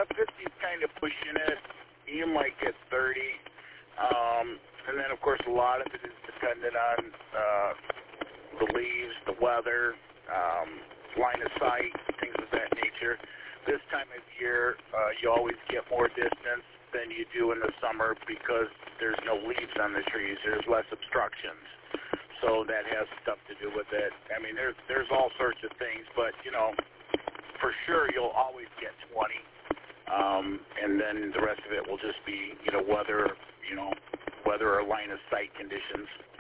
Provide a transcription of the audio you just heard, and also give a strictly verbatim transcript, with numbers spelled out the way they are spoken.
fifty's kind of pushing it. You might get thirty. Um, and then, of course, a lot of it is dependent on uh, the leaves, the weather, um, line of sight, things of that nature. This time of year, uh, you always get more distance than you do in the summer because there's no leaves on the trees. There's less obstructions. So that has stuff to do with it. I mean, there's there's all sorts of things, but, you know, for sure you'll always get twenty. Um, and then the rest of it will just be, you know, weather, you know, weather or line of sight conditions.